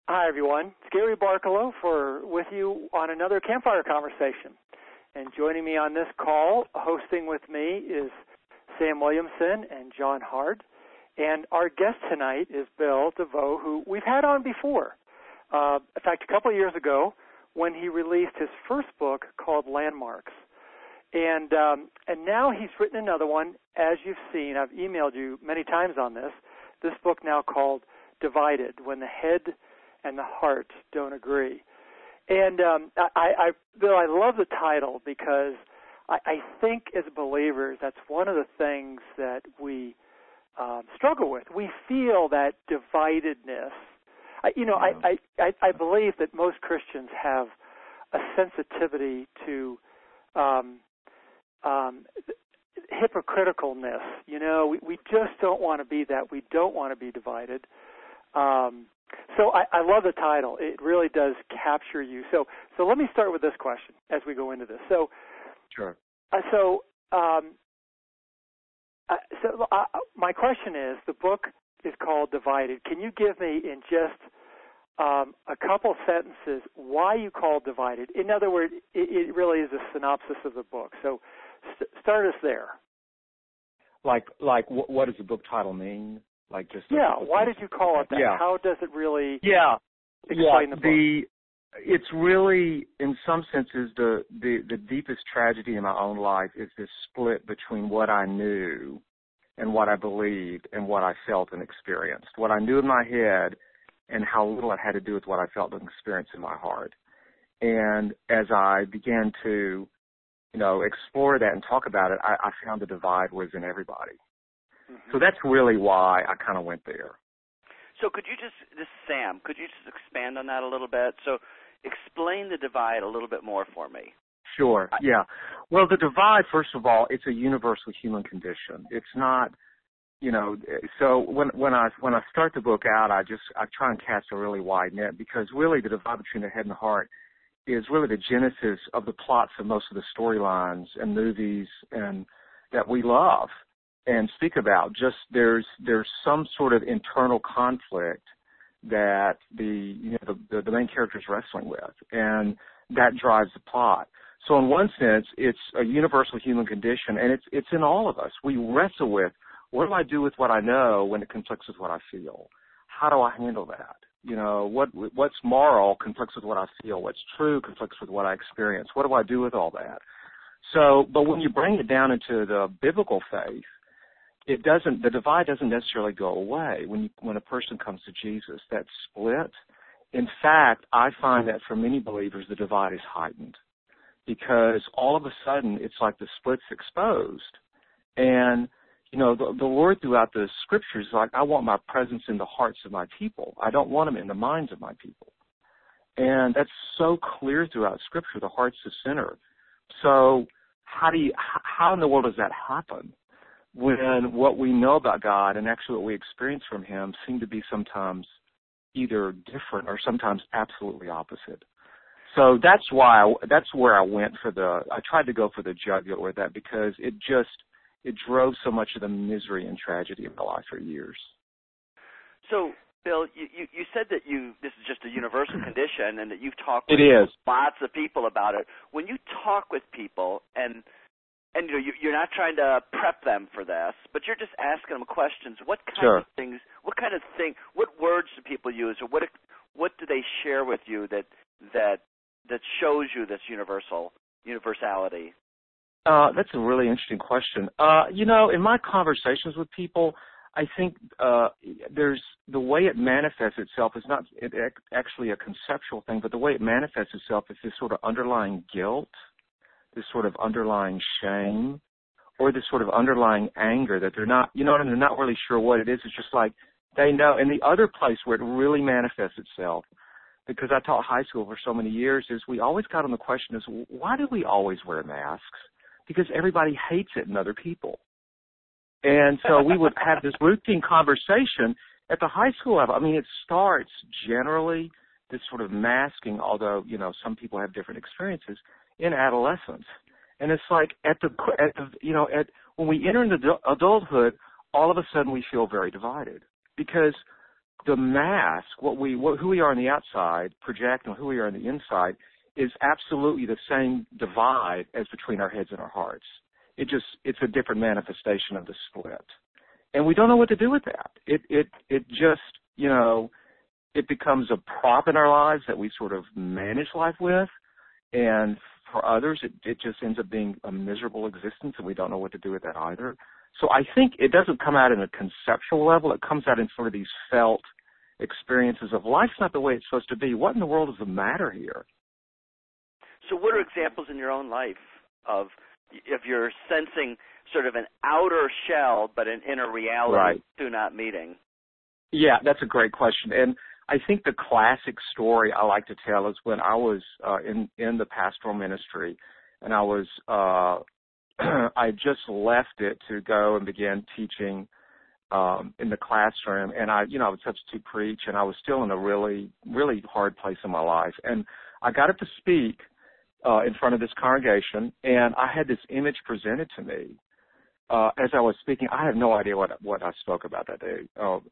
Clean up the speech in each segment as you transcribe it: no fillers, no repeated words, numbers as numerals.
Hi, everyone. It's Gary Barkalow with you on another Campfire Conversation. And joining me on this call, hosting with me, is Sam Williamson and John Hart. And our guest tonight is Bill DeVoe, who we've had on before. In fact, a couple of years ago, when he released his first book called Landmarks. And now he's written another one, as you've seen. I've emailed you many times on this book now called Divided, When the Head and the Heart Don't Agree. And Bill, I love the title because I think as believers that's one of the things that we struggle with. We feel that dividedness. I believe that most Christians have a sensitivity to hypocriticalness. We just don't want to be that. We don't want to be divided. So I love the title. It really does capture you. So let me start with this question as we go into this. So, sure. My question is, the book is called Divided. Can you give me in just a couple sentences why you call it Divided? In other words, it really is a synopsis of the book. So start us there. Like, what does the book title mean? Like just why did you call it that? Yeah. How does it really explain the book? It's really, in some senses, the deepest tragedy in my own life is this split between what I knew and what I believed and what I felt and experienced. What I knew in my head and how little it had to do with what I felt and experienced in my heart. And as I began to, explore that and talk about it, I found the divide was in everybody. Mm-hmm. So that's really why I kind of went there. So this is Sam, could you just expand on that a little bit? So explain the divide a little bit more for me. Sure, yeah. Well, the divide, first of all, it's a universal human condition. It's not, so when I start the book out, I try and cast a really wide net because really the divide between the head and the heart is really the genesis of the plots of most of the storylines and movies and that we love and speak about. Just there's some sort of internal conflict that the main character is wrestling with, and that drives the plot. So in one sense, it's a universal human condition, and it's in all of us. We wrestle with, what do I do with what I know when it conflicts with what I feel? How do I handle that? What's moral conflicts with what I feel. What's true conflicts with what I experience. What do I do with all that? So, but when you bring it down into the biblical faith, the divide doesn't necessarily go away when a person comes to Jesus. That split, in fact, I find that for many believers, the divide is heightened because all of a sudden it's like the split's exposed. And, the Lord throughout the scriptures is like, I want my presence in the hearts of my people. I don't want them in the minds of my people. And that's so clear throughout scripture. The heart's the center. So how in the world does that happen? When what we know about God and actually what we experience from Him seem to be sometimes either different or sometimes absolutely opposite. So that's where I went I tried to go for the jugular with that because it drove so much of the misery and tragedy of my life for years. So, Bill, you said that this is just a universal condition and that you've talked with lots of people about it. When you talk with people and you're not trying to prep them for this, but you're just asking them questions. What kind of things? What words do people use, or what do they share with you that shows you this universality? That's a really interesting question. In my conversations with people, I think there's the way it manifests itself is not actually a conceptual thing, but the way it manifests itself is this sort of underlying guilt, this sort of underlying shame, or this sort of underlying anger that they're not, they're not really sure what it is. It's just like they know. And the other place where it really manifests itself, because I taught high school for so many years, is we always got on the question is, why do we always wear masks? Because everybody hates it in other people. And so we would have this routine conversation at the high school level. I mean, it starts generally this sort of masking, although, some people have different experiences, in adolescence. And it's like when we enter into adulthood, all of a sudden we feel very divided because the mask, who we are on the outside, project, and who we are on the inside, is absolutely the same divide as between our heads and our hearts. It's a different manifestation of the split. And we don't know what to do with that. It just, it becomes a prop in our lives that we sort of manage life with. And for others, it just ends up being a miserable existence, and we don't know what to do with that either. So I think it doesn't come out in a conceptual level. It comes out in sort of these felt experiences of life's not the way it's supposed to be. What in the world is the matter here? So what are examples in your own life of if you're sensing sort of an outer shell but an inner reality to not meeting? Yeah, that's a great question. And I think the classic story I like to tell is when I was in the pastoral ministry, and I was I just left it to go and begin teaching in the classroom, and I would substitute preach, and I was still in a really, really hard place in my life. And I got up to speak in front of this congregation, and I had this image presented to me as I was speaking. I have no idea what I spoke about that day,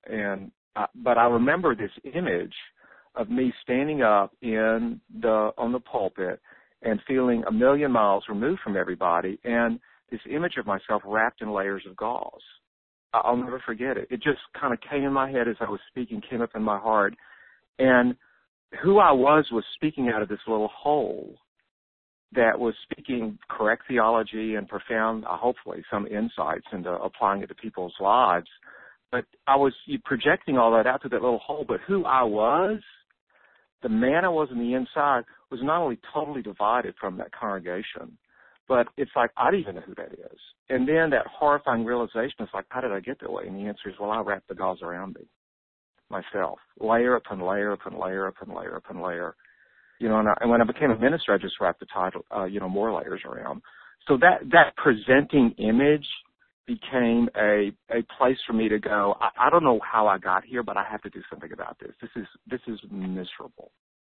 but I remember this image of me standing up on the pulpit and feeling a million miles removed from everybody, and this image of myself wrapped in layers of gauze. I'll never forget it. It just kind of came in my head as I was speaking, came up in my heart, and who I was speaking out of this little hole that was speaking correct theology and profound, hopefully, some insights into applying it to people's lives. But I was projecting all that out through that little hole. But who I was, the man I was on the inside, was not only totally divided from that congregation, but it's like I don't even know who that is. And then that horrifying realization is like, how did I get that way? And the answer is, well, I wrapped the gauze around me, myself, layer upon layer upon layer upon layer upon layer. And when I became a minister, I just wrapped the title, more layers around. So that presenting image became a place for me to go, I don't know how I got here, but I have to do something about this. This is miserable.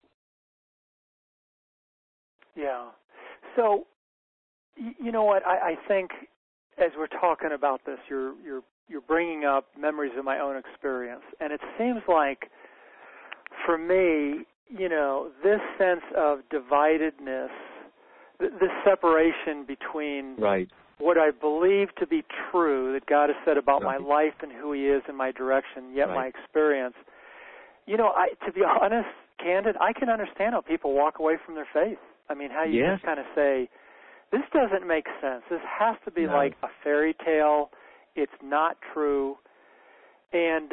Yeah. So, you know what? I think as we're talking about this, you're bringing up memories of my own experience, and it seems like for me, this sense of dividedness, this separation between what I believe to be true that God has said about my life and who He is and my direction, yet my experience. To be honest, candid, I can understand how people walk away from their faith. I mean, how you just kind of say, this doesn't make sense. This has to be like a fairy tale. It's not true. And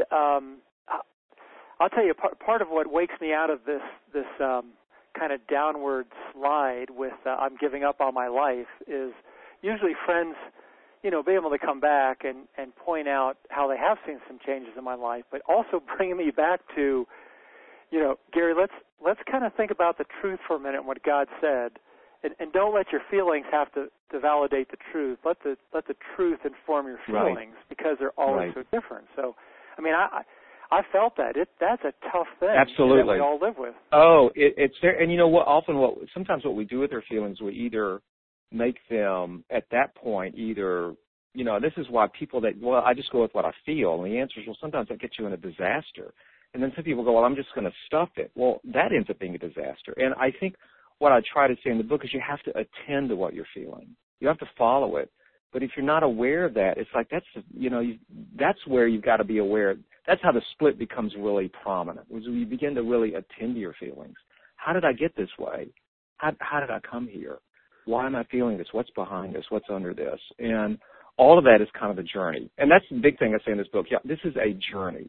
I'll tell you, part of what wakes me out of this kind of downward slide with I'm giving up on my life is usually friends, being able to come back and point out how they have seen some changes in my life, but also bringing me back to, Gary, let's kind of think about the truth for a minute and what God said, and don't let your feelings have to validate the truth. Let the truth inform your feelings because they're always so different. So, I mean, I felt that. That's a tough thing that we all live with. Oh, it's there. And you know what? Sometimes what we do with our feelings, we either make them at that point this is why people I just go with what I feel. And the answer is, well, sometimes that gets you in a disaster. And then some people go, well, I'm just going to stuff it. Well, that ends up being a disaster. And I think what I try to say in the book is you have to attend to what you're feeling. You have to follow it. But if you're not aware of that, it's like that's where you've got to be aware. That's how the split becomes really prominent, is when you begin to really attend to your feelings. How did I get this way? How did I come here? Why am I feeling this? What's behind this? What's under this? And all of that is kind of a journey. And that's the big thing I say in this book. Yeah, this is a journey.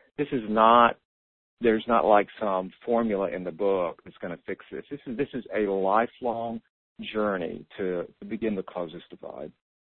There's not like some formula in the book that's going to fix this. This is a lifelong journey to begin to close this divide.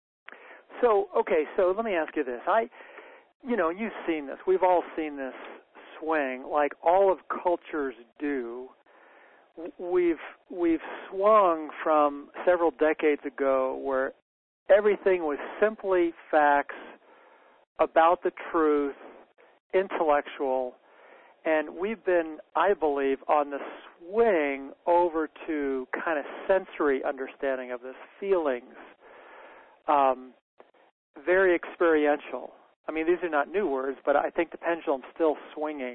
So let me ask you this. You've seen this. We've all seen this swing, like all of cultures do. We've swung from several decades ago where everything was simply facts about the truth, intellectual, and we've been, I believe, on the swing over to kind of sensory understanding of this, feelings, very experiential. I mean, these are not new words, but I think the pendulum's still swinging.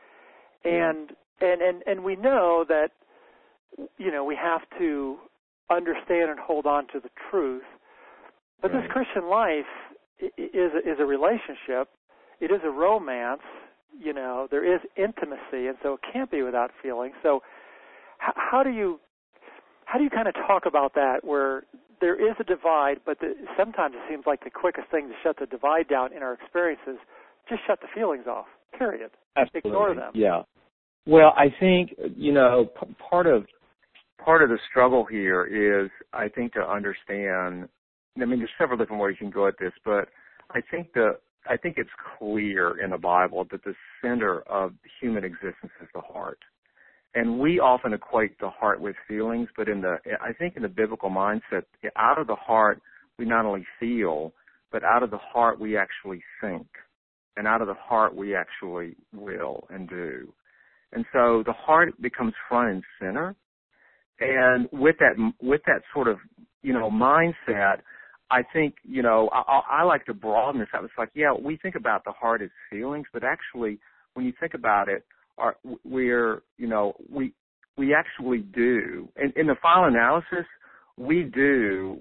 And we know that, you know, we have to understand and hold on to the truth. But this Christian life is a relationship. It is a romance. You know, there is intimacy, and so it can't be without feeling. So how do you kind of talk about that, where there is a divide, but sometimes it seems like the quickest thing to shut the divide down in our experiences, just shut the feelings off, period. Absolutely. Ignore them. Yeah. Well, I think, you know, part of the struggle here is, I think, to understand, I mean, there's several different ways you can go at this, but I think it's clear in the Bible that the center of human existence is the heart. And we often equate the heart with feelings, but I think in the biblical mindset, out of the heart, we not only feel, but out of the heart, we actually think. And out of the heart, we actually will and do. And so the heart becomes front and center. And with that sort of, you know, mindset, I think, you know, I like to broaden this out. It's like, yeah, we think about the heart as feelings, but actually, when you think about it, we actually do. And in the final analysis, we do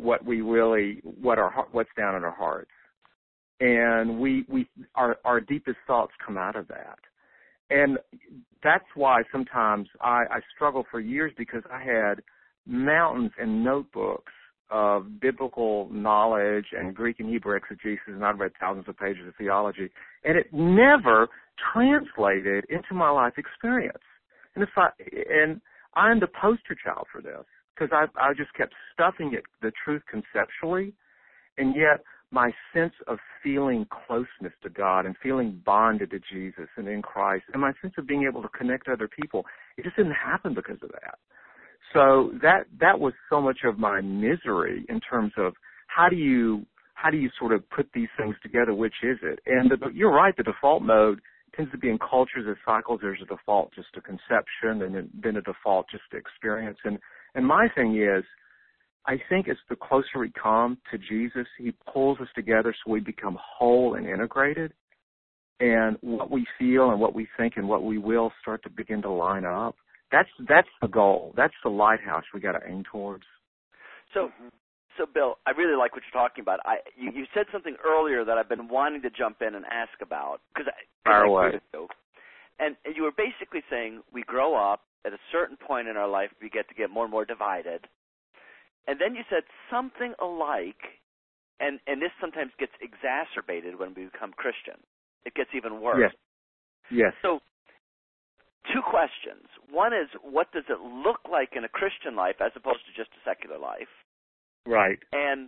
what's down in our hearts. And our deepest thoughts come out of that. And that's why sometimes I struggle for years, because I had mountains and notebooks of biblical knowledge and Greek and Hebrew exegesis, and I've read thousands of pages of theology, and it never translated into my life experience. And I'm the poster child for this, because I just kept stuffing it, the truth conceptually, and yet my sense of feeling closeness to God and feeling bonded to Jesus and in Christ, and my sense of being able to connect to other people, it just didn't happen because of that. So that was so much of my misery in terms of how do you sort of put these things together, which is it? And you're right, the default mode tends to be in cultures as cycles. There's a default just to conception, and then a default just to experience. And my thing is, I think it's the closer we come to Jesus, he pulls us together so we become whole and integrated. And what we feel and what we think and what we will start to begin to line up. That's the goal. That's the lighthouse we got to aim towards. So Bill, I really like what you're talking about. You said something earlier that I've been wanting to jump in and ask about, because fire away. And you were basically saying we grow up at a certain point in our life, we get more and more divided, and then you said something alike, and this sometimes gets exacerbated when we become Christian. It gets even worse. Yes. So, two questions. One is, what does it look like in a Christian life as opposed to just a secular life? Right. And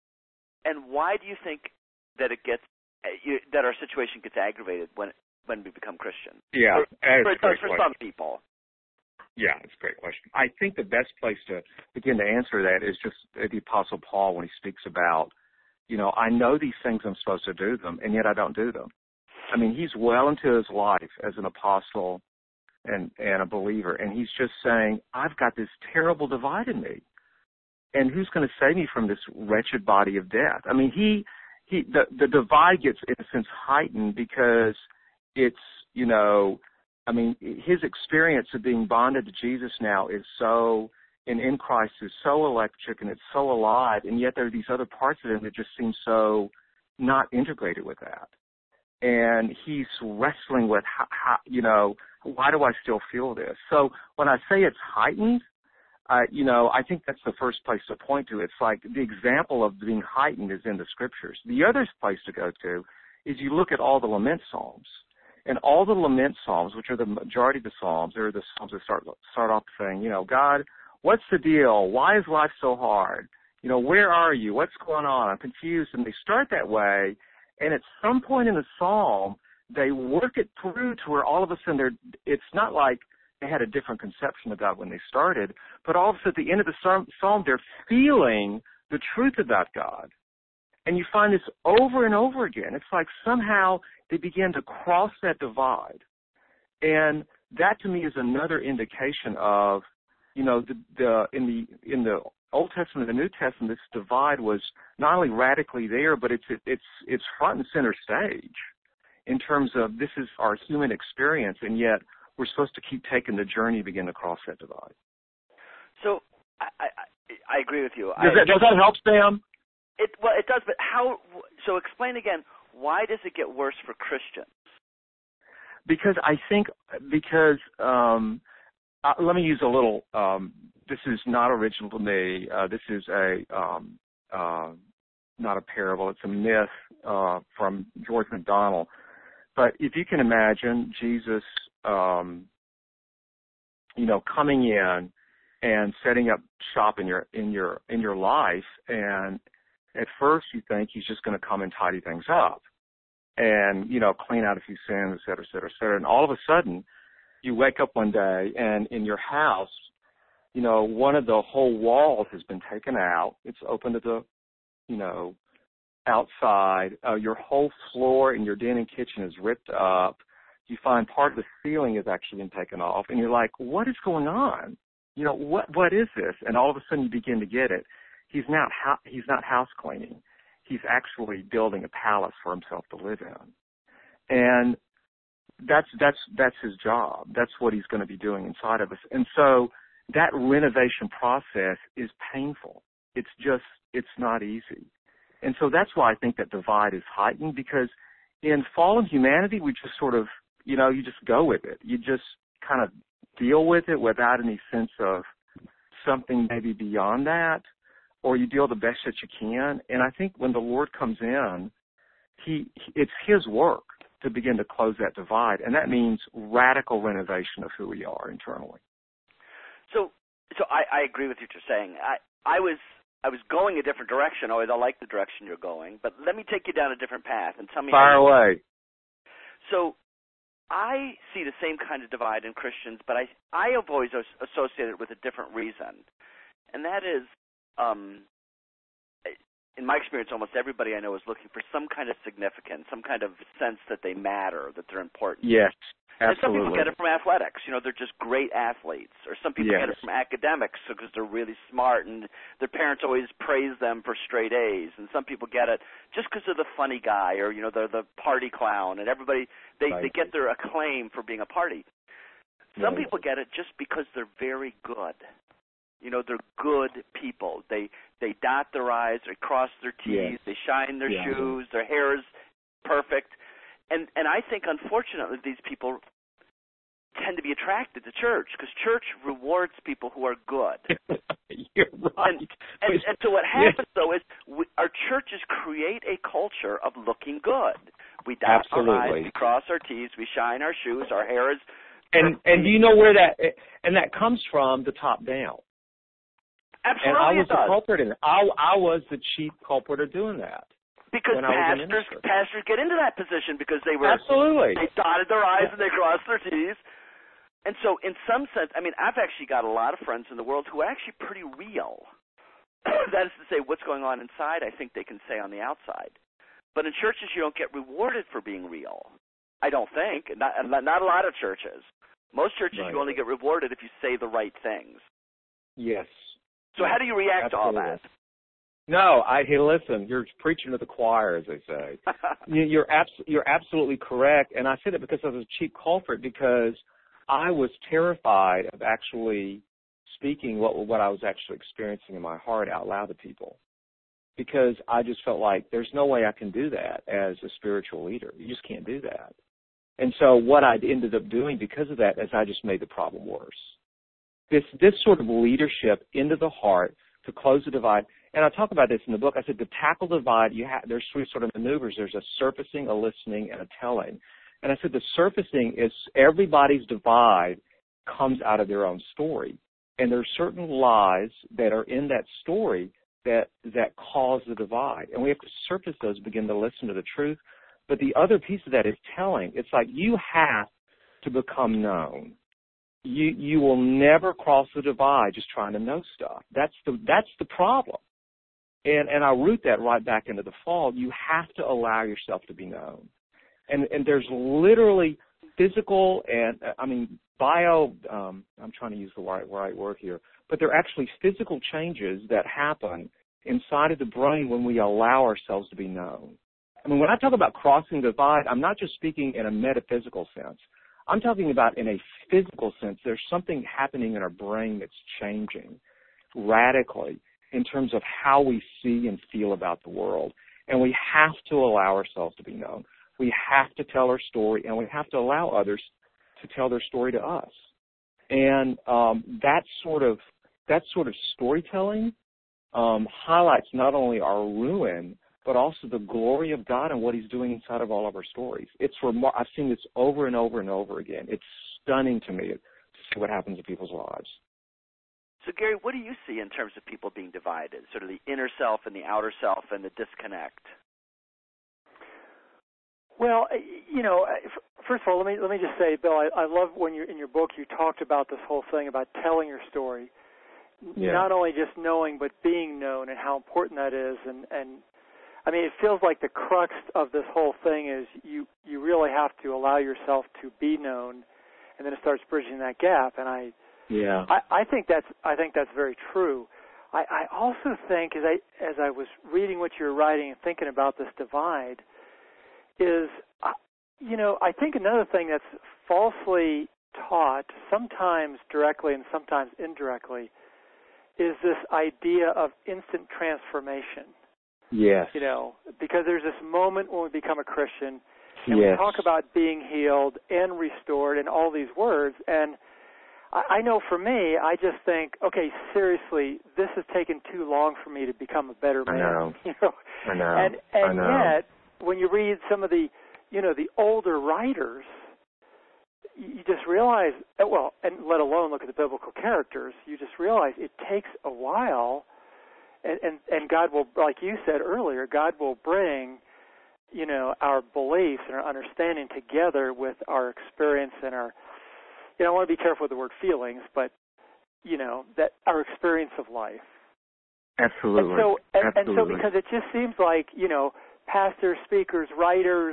why do you think that that our situation gets aggravated when we become Christian? Yeah, for some people. Yeah, it's a great question. I think the best place to begin to answer that is just the Apostle Paul, when he speaks about, you know, I know these things I'm supposed to do them, and yet I don't do them. I mean, he's well into his life as an apostle and a believer, and he's just saying, I've got this terrible divide in me. And who's going to save me from this wretched body of death? I mean, the divide gets, in a sense, heightened because it's, you know, I mean, his experience of being bonded to Jesus now is so, and in Christ is so electric and it's so alive, and yet there are these other parts of him that just seem so not integrated with that. And he's wrestling with, how, you know, why do I still feel this? So when I say it's heightened, you know, I think that's the first place to point to. It's like the example of being heightened is in the Scriptures. The other place to go to is you look at all the lament psalms. And all the lament psalms, which are the majority of the psalms, are the psalms that start off saying, you know, God, what's the deal? Why is life so hard? You know, where are you? What's going on? I'm confused. And they start that way. And at some point in the psalm, they work it through to where all of a sudden it's not like they had a different conception of God when they started, but all of a sudden at the end of the psalm, they're feeling the truth about God. And you find this over and over again. It's like somehow they begin to cross that divide. And that to me is another indication of, you know, in the Old Testament and the New Testament, this divide was not only radically there, but it's front and center stage in terms of this is our human experience, and yet we're supposed to keep taking the journey to begin to cross that divide. So I agree with you. Does that help, Sam? It does, but how? So explain again. Why does it get worse for Christians? Because let me use a little. This is not original to me. This is not a parable. It's a myth from George MacDonald. But if you can imagine Jesus, coming in and setting up shop in your life, and at first you think he's just going to come and tidy things up, and clean out a few sins, et cetera, et cetera, et cetera. And all of a sudden, you wake up one day, and in your house, one of the whole walls has been taken out. It's open to the, outside. Your whole floor in your den and kitchen is ripped up. You find part of the ceiling has actually been taken off, and you're like, what is going on? What is this? And all of a sudden you begin to get it. He's not house cleaning. He's actually building a palace for himself to live in. And that's his job. That's what he's going to be doing inside of us. And so that renovation process is painful. It's not easy. And so that's why I think that divide is heightened, because in fallen humanity, we just sort of, you just go with it. You just kind of deal with it without any sense of something maybe beyond that, or you deal the best that you can. And I think when the Lord comes in, it's his work to begin to close that divide, and that means radical renovation of who we are internally. So I agree with what you're saying. I was going a different direction. Always I like the direction you're going, but let me take you down a different path and tell me. Fire away. So I see the same kind of divide in Christians, but I have always associated it with a different reason, and that is, in my experience, almost everybody I know is looking for some kind of significance, some kind of sense that they matter, that they're important. Yes, absolutely. And some people get it from athletics. They're just great athletes. Or some people get it from academics because they're really smart and their parents always praise them for straight A's. And some people get it just because they're the funny guy, or, they're the party clown, and everybody, they get their acclaim for being a party. Some people get it just because they're very good. They're good people. They dot their I's, they cross their T's, they shine their shoes, their hair is perfect. And I think, unfortunately, these people tend to be attracted to church because church rewards people who are good. You're right. And so what happens, though, is our churches create a culture of looking good. We dot our I's, we cross our T's, we shine our shoes, our hair is perfect. And do you know where that comes from? The top down. Absolutely, and I was the culprit in it. I was the chief culprit of doing that. Because pastors get into that position because they dotted their I's and they crossed their T's. And so in some sense, I've actually got a lot of friends in the world who are actually pretty real. That is to say, what's going on inside, I think they can say on the outside. But in churches, you don't get rewarded for being real. I don't think. Not a lot of churches. Most churches, you only get rewarded if you say the right things. Yes. So how do you react to all that? No, hey, listen, you're preaching to the choir, as they say. You're absolutely correct, and I say that because I was a chief culprit, because I was terrified of actually speaking what I was actually experiencing in my heart out loud to people, because I just felt like there's no way I can do that as a spiritual leader. You just can't do that. And so what I ended up doing because of that is I just made the problem worse. This sort of leadership into the heart to close the divide. And I talk about this in the book. I said to tackle the divide, there's three sort of maneuvers. There's a surfacing, a listening, and a telling. And I said the surfacing is everybody's divide comes out of their own story. And there's certain lies that are in that story that cause the divide. And we have to surface those, begin to listen to the truth. But the other piece of that is telling. It's like you have to become known. You will never cross the divide just trying to know stuff. That's the problem. And I root that right back into the fall. You have to allow yourself to be known. And there's literally physical and, I'm trying to use the right word here, but they're actually physical changes that happen inside of the brain when we allow ourselves to be known. I mean, when I talk about crossing the divide, I'm not just speaking in a metaphysical sense. I'm talking about in a physical sense. There's something happening in our brain that's changing radically in terms of how we see and feel about the world. And we have to allow ourselves to be known. We have to tell our story, and we have to allow others to tell their story to us. And that sort of storytelling highlights not only our ruin, but also the glory of God and what He's doing inside of all of our stories. I've seen this over and over and over again. It's stunning to me to see what happens in people's lives. So, Gary, what do you see in terms of people being divided, sort of the inner self and the outer self and the disconnect? Well, first of all, let me just say, Bill, I love when in your book you talked about this whole thing about telling your story, not only just knowing but being known, and how important that is. And I mean, it feels like the crux of this whole thing is you really have to allow yourself to be known, and then it starts bridging that gap. And I think that's very true. I also think as I was reading what you were writing and thinking about this divide, is, I think another thing that's falsely taught, sometimes directly and sometimes indirectly, is this idea of instant transformation. Yes. Because there's this moment when we become a Christian, and we talk about being healed and restored and all these words, and I know for me, I just think, okay, seriously, this has taken too long for me to become a better man. I know. And yet, when you read some of the, the older writers, you just realize, and let alone look at the biblical characters, you just realize it takes a while, and God will, like you said earlier, God will bring, our beliefs and our understanding together with our experience and our, I want to be careful with the word feelings, but, that our experience of life. Absolutely. And so because it just seems like, pastors, speakers, writers,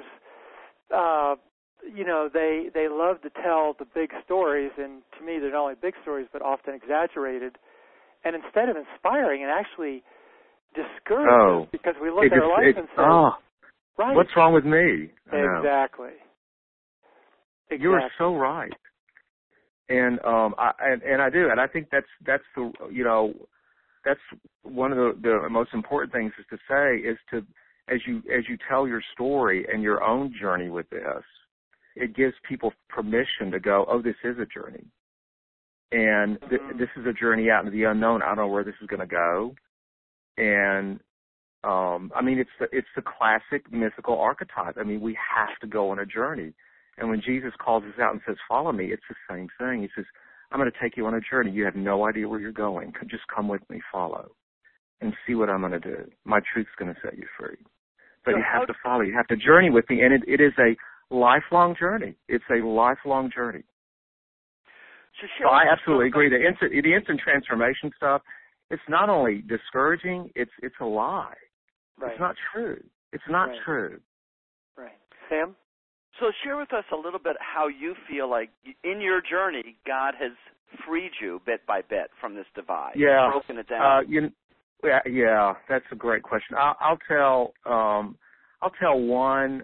they love to tell the big stories, and to me they're not only big stories but often exaggerated, and instead of inspiring and actually discourage us, because we look at our life and say, right, what's wrong with me? Exactly. You are so right. And I do, and I think that's the that's one of the most important things is to say is to, as you tell your story and your own journey with this, it gives people permission to go, oh, this is a journey. And this is a journey out into the unknown. I don't know where this is going to go. And, it's the classic mythical archetype. I mean, we have to go on a journey. And when Jesus calls us out and says, follow me, it's the same thing. He says, I'm going to take you on a journey. You have no idea where you're going. Just come with me, follow, and see what I'm going to do. My truth's going to set you free. But you have to follow. You have to journey with me, and it is a lifelong journey. It's a lifelong journey. So I absolutely agree. The instant transformation stuff, it's not only discouraging, it's a lie. Right. It's not true. It's not true. Right. Sam? So share with us a little bit how you feel like in your journey, God has freed you bit by bit from this divide. Yeah. Broken it down. Yeah, that's a great question. I'll tell one.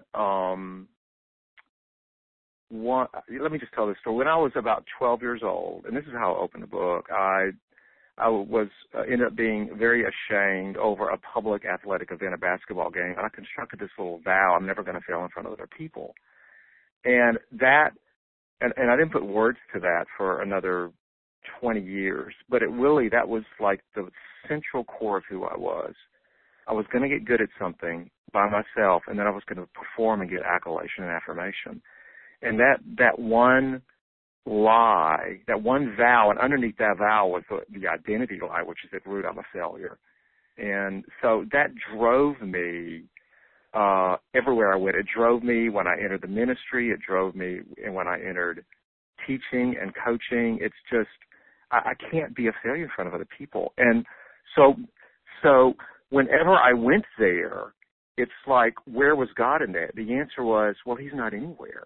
Let me just tell this story. When I was about 12 years old, and this is how I opened the book, I ended up being very ashamed over a public athletic event, a basketball game, and I constructed this little vow: I'm never going to fail in front of other people. And I didn't put words to that for another 20 years, but that was like the central core of who I was. I was going to get good at something by myself, and then I was going to perform and get accolation and affirmation. And that one lie, that one vow, and underneath that vow was the identity lie, which is at root, I'm a failure. And so that drove me everywhere I went. It drove me when I entered the ministry. It drove me when I entered teaching and coaching. It's just, I can't be a failure in front of other people. And so whenever I went there, it's like, where was God in that? The answer was, well, He's not anywhere.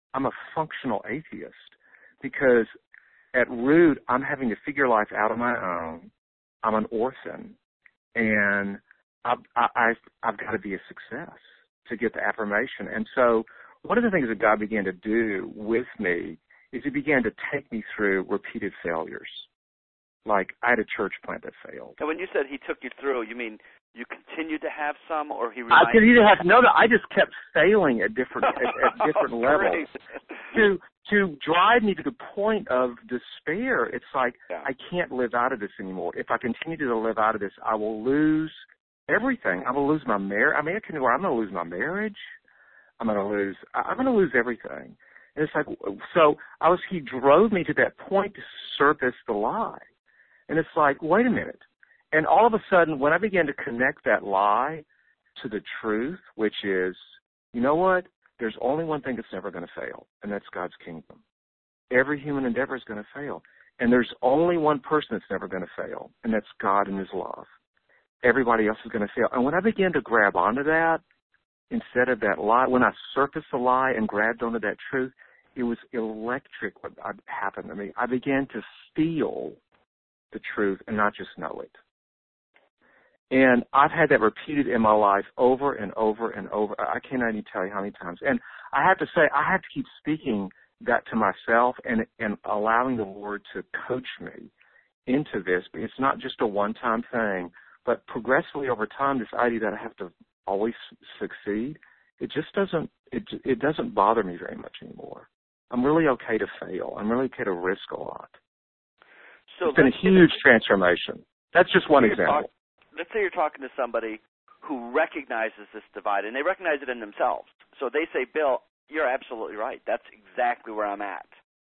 I'm a functional atheist because at root, I'm having to figure life out on my own. I'm an orphan, and I've got to be a success to get the affirmation. And so one of the things that God began to do with me is he began to take me through repeated failures. Like I had a church plant that failed. And when you said he took you through, you mean you continued to have some, or he I continued to have I just kept failing at different at different levels to drive me to the point of despair. It's like I can't live out of this anymore. If I continue to live out of this, I will lose everything. I will lose my marriage. I mean, I'm going to lose my marriage. I'm going to lose everything. And it's like, so he drove me to that point to surface the lie. And it's like, wait a minute. And all of a sudden, when I began to connect that lie to the truth, which is, you know what? There's only one thing that's never going to fail, and that's God's kingdom. Every human endeavor is going to fail. And there's only one person that's never going to fail, and that's God and his love. Everybody else is going to fail. And when I began to grab onto that, instead of that lie, when I surfaced the lie and grabbed onto that truth, it was electric what happened to me. I began to feel the truth and not just know it. And I've had that repeated in my life over and over and over. I cannot even tell you how many times. And I have to say, I have to keep speaking that to myself and allowing the Lord to coach me into this. It's not just a one-time thing, but progressively over time, this idea that I have to always succeed, it just doesn't, it doesn't bother me very much anymore. I'm really okay to fail. I'm really okay to risk a lot. So it's been a huge transformation. That's just one example. Let's say you're talking to somebody who recognizes this divide, and they recognize it in themselves. So they say, Bill, you're absolutely right. That's exactly where I'm at.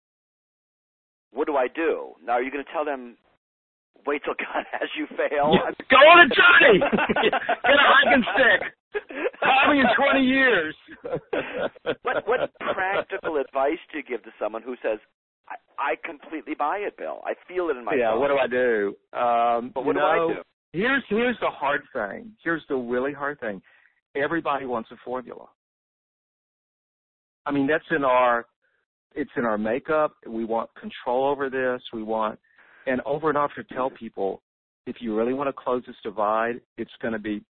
What do I do? Now, are you going to tell them, wait till God has you fail? Yeah, go on a journey! Get a hiking stick! Call me in 20 years! What practical advice do you give to someone who says, I completely buy it, Bill. I feel it in my Yeah, soul. what do I do? But what do I do? Here's the hard thing. Here's the really hard thing. Everybody wants a formula. I mean, it's in our makeup. We want control over this. And over and over to tell people, if you really want to close this divide, it's going to be,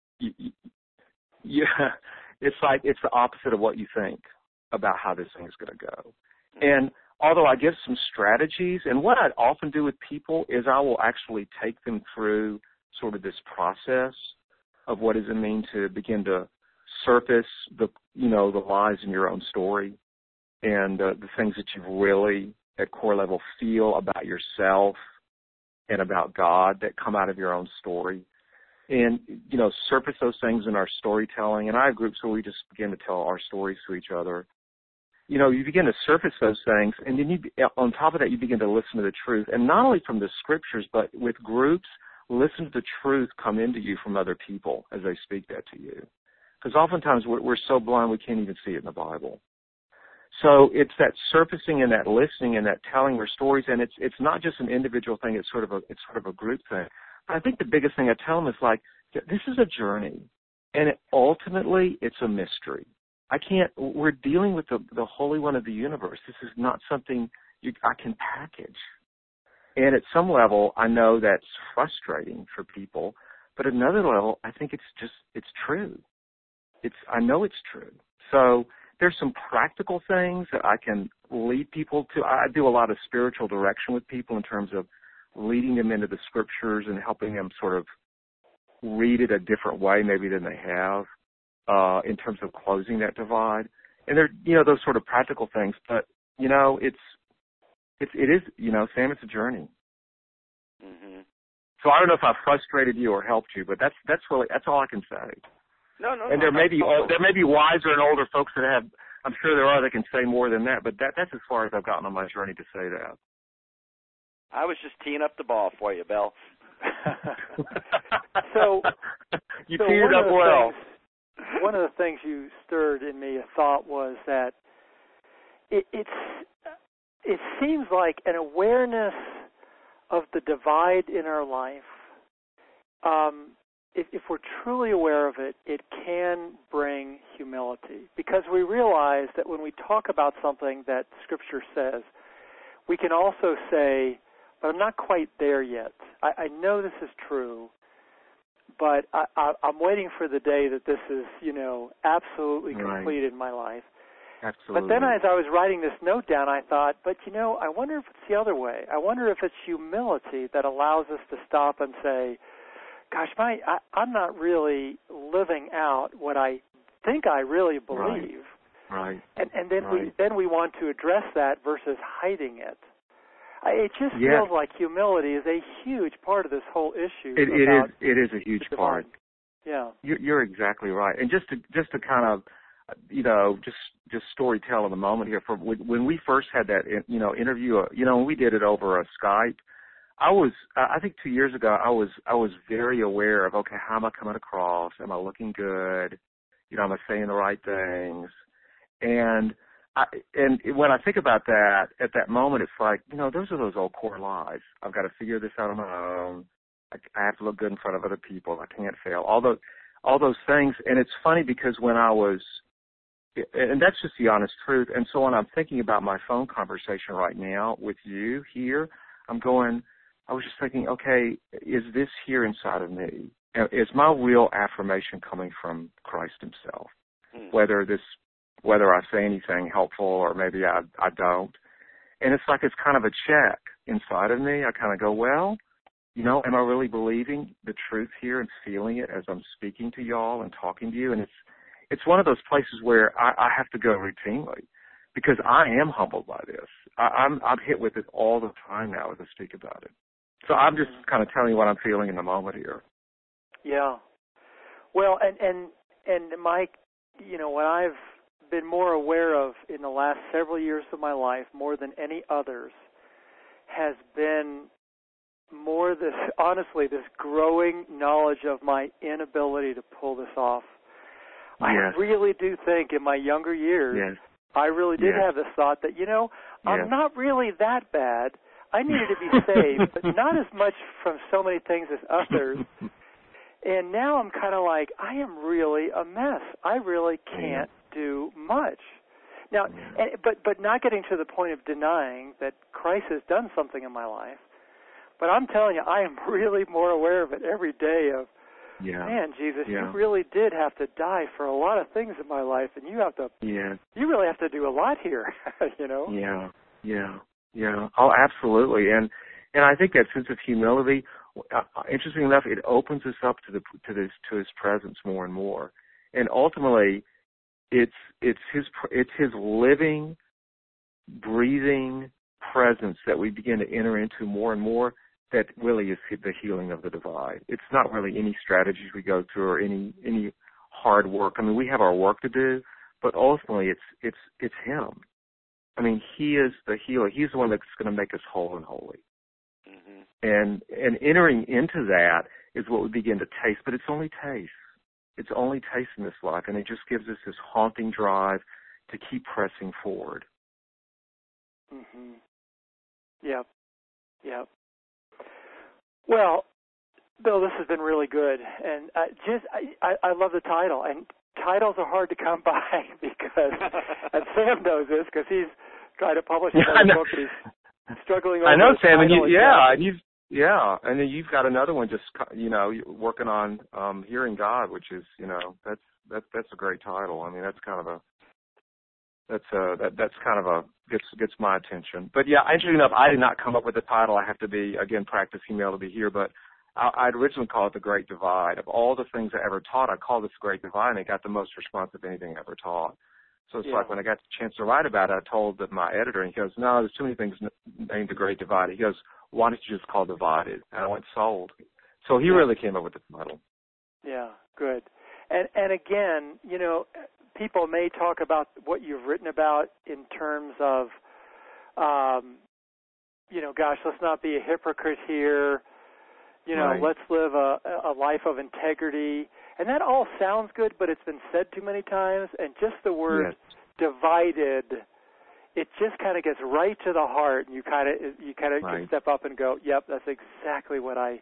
it's like it's the opposite of what you think about how this thing is going to go. And although I give some strategies, and what I often do with people is I will actually take them through sort of this process of what does it mean to begin to surface the lies in your own story and the things that you really at core level feel about yourself and about God that come out of your own story. And, surface those things in our storytelling. And I have groups where we just begin to tell our stories to each other. You begin to surface those things, and then on top of that, you begin to listen to the truth. And not only from the scriptures, but with groups, listen to the truth come into you from other people as they speak that to you. Because oftentimes we're so blind we can't even see it in the Bible. So it's that surfacing and that listening and that telling our stories, and it's not just an individual thing, it's sort of a group thing. But I think the biggest thing I tell them is like, this is a journey, and ultimately it's a mystery. We're dealing with the Holy One of the universe. This is not something I can package. And at some level, I know that's frustrating for people, but at another level, I think it's true. I know it's true. So there's some practical things that I can lead people to. I do a lot of spiritual direction with people in terms of leading them into the scriptures and helping them sort of read it a different way maybe than they have. In terms of closing that divide. And they're, those sort of practical things, but, it is, Sam, it's a journey. Mm-hmm. So I don't know if I've frustrated you or helped you, but that's all I can say. No. And there may be wiser and older folks that I'm sure there are that can say more than that, but that's as far as I've gotten on my journey to say that. I was just teeing up the ball for you, Bill. So you teed it up well. One of the things you stirred in me a thought was that it seems like an awareness of the divide in our life if we're truly aware of it, it can bring humility, because we realize that when we talk about something that Scripture says, we can also say, but I'm not quite there yet. I know this is true, but I'm waiting for the day that this is, absolutely complete in my life. Absolutely. But then as I was writing this note down, I thought, but I wonder if it's the other way. I wonder if it's humility that allows us to stop and say, gosh, I'm not really living out what I think I really believe. Right. And then we want to address that versus hiding it. It just Yes. feels like humility is a huge part of this whole issue. It is a huge part. Yeah. You're exactly right. And just to kind of, just story tell in the moment here. When we first had that, interview, when we did it over a Skype, I think 2 years ago, I was very aware of, okay, how am I coming across? Am I looking good? Am I saying the right things? And when I think about that, at that moment, it's like, those are those old core lies. I've got to figure this out on my own. I have to look good in front of other people. I can't fail. All those things. And it's funny because when I was, and that's just the honest truth. And so when I'm thinking about my phone conversation right now with you here, I was just thinking, okay, is this here inside of me? Is my real affirmation coming from Christ himself? Whether I say anything helpful or maybe I don't. And it's like it's kind of a check inside of me. I kind of go, well, am I really believing the truth here and feeling it as I'm speaking to y'all and talking to you? And it's one of those places where I have to go routinely because I am humbled by this. I'm hit with it all the time now as I speak about it. So I'm just kind of telling you what I'm feeling in the moment here. Yeah. Well, and Mike, what I've been more aware of in the last several years of my life, more than any others, has been more this growing knowledge of my inability to pull this off. Yes. I really do think in my younger years, yes. I really did have this thought that, I'm not really that bad. I needed to be saved, but not as much from so many things as others. And now I'm kind of like, I am really a mess. I really can't do much. Now, but not getting to the point of denying that Christ has done something in my life. But I'm telling you, I am really more aware of it every day of, man, Jesus, you really did have to die for a lot of things in my life, and you really have to do a lot here, Yeah. Oh, absolutely. And I think that sense of humility, interesting enough, it opens us up to his presence more and more. And ultimately, it's his living, breathing presence that we begin to enter into more and more that really is the healing of the divide. It's not really any strategies we go through or any hard work. I mean, we have our work to do, but ultimately it's him. I mean, he is the healer. He's the one that's going to make us whole and holy. Mm-hmm. And entering into that is what we begin to taste, but it's only taste. It's only taste in this life, and it just gives us this haunting drive to keep pressing forward. Mm-hmm. Yep. Well, Bill, this has been really good, and I love the title. And titles are hard to come by because, and Sam knows this because he's trying to publish another book. And he's struggling over. I know, Sam, and and then you've got another one just working on Hearing God, which is that's a great title. I mean, that's kind of gets my attention. But yeah, interesting enough, I did not come up with the title. I have to practice humility here, but I'd originally call it The Great Divide. Of all the things I ever taught, I called this Great Divide, and it got the most response of anything I ever taught. So it's like when I got the chance to write about it, I told my editor, and he goes, no, there's too many things named The Great Divide. He goes, why don't you just call Divided? And I went, sold. So he really came up with the title. Yeah, good. And again, people may talk about what you've written about in terms of, gosh, let's not be a hypocrite here. Let's live a life of integrity. And that all sounds good, but it's been said too many times. And just the word divided, it just kind of gets right to the heart. And you kind of can step up and go, yep, that's exactly what I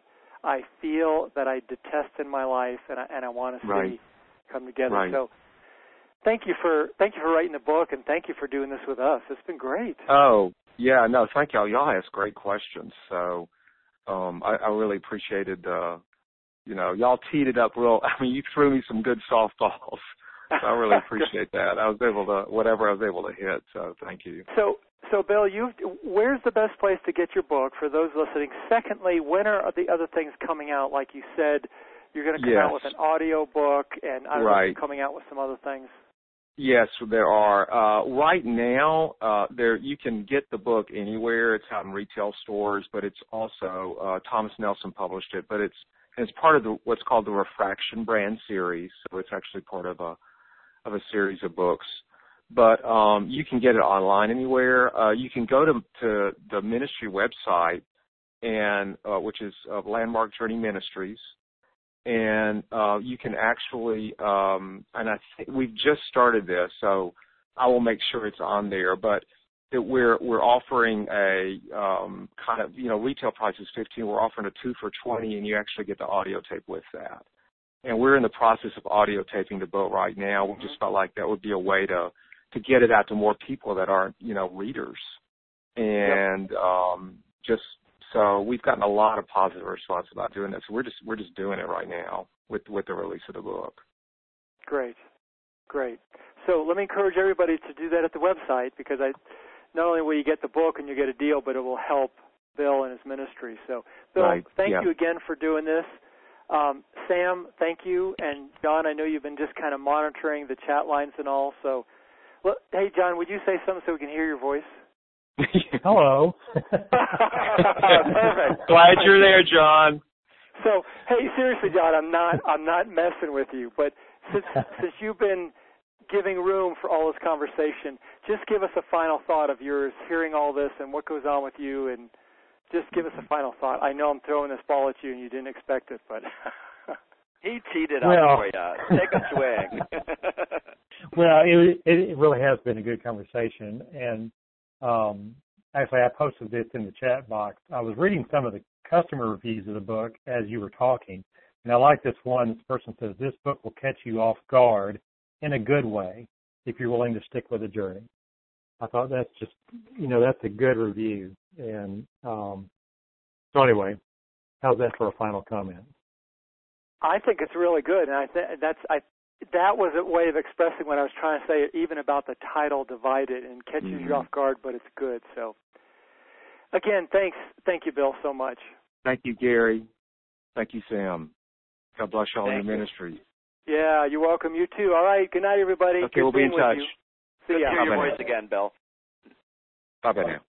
I feel that I detest in my life, and I want to see come together. Right. So thank you for writing the book, and thank you for doing this with us. It's been great. Oh, yeah, no, thank y'all. Y'all ask great questions. So I really appreciated y'all teed it up real. I mean, you threw me some good softballs. So I really appreciate that. I was able to hit, so thank you. So Bill, where's the best place to get your book for those listening? Secondly, when are the other things coming out? Like you said, you're going to come out with an audio book, and I don't know if you're coming out with some other things. Yes, there are. Right now, you can get the book anywhere. It's out in retail stores, but it's also Thomas Nelson published it. But it's part of what's called the Refraction Brand series. So it's actually part of a series of books. But you can get it online anywhere. You can go to the ministry website, and which is Landmark Journey Ministries. And you can actually, and I think we've just started this, so I will make sure it's on there. But we're offering a kind of, retail price is $15. We're offering a 2 for $20, and you actually get the audio tape with that. And we're in the process of audio taping the book right now. We just felt like that would be a way to get it out to more people that aren't, readers. And so we've gotten a lot of positive response about doing this. We're just doing it right now with the release of the book. Great. So let me encourage everybody to do that at the website, because not only will you get the book and you get a deal, but it will help Bill and his ministry. So Bill, thank you again for doing this. Sam, thank you. And John, I know you've been just kind of monitoring the chat lines and all. So, hey, John, would you say something so we can hear your voice? Hello. Perfect. Glad you're there, John. So, hey, seriously, John, I'm not messing with you, but since you've been giving room for all this conversation, just give us a final thought of yours, hearing all this and what goes on with you, and just give us a final thought. I know I'm throwing this ball at you and you didn't expect it, but he teed it up for you. Take a swing. Well, it really has been a good conversation, and actually, I posted this in the chat box. I was reading some of the customer reviews of the book as you were talking, and I like this one. This person says, "This book will catch you off guard in a good way if you're willing to stick with the journey." I thought that's just, that's a good review. And so anyway, how's that for a final comment? I think it's really good, and that was a way of expressing what I was trying to say, even about the title, Divided, and catches you off guard, but it's good. So, again, thanks. Thank you, Bill, so much. Thank you, Gary. Thank you, Sam. God bless y'all in your ministry. Yeah, you're welcome. You too. All right. Good night, everybody. Okay, we'll be in touch. See ya. Good to hear your voice again, Bill. Bye-bye now.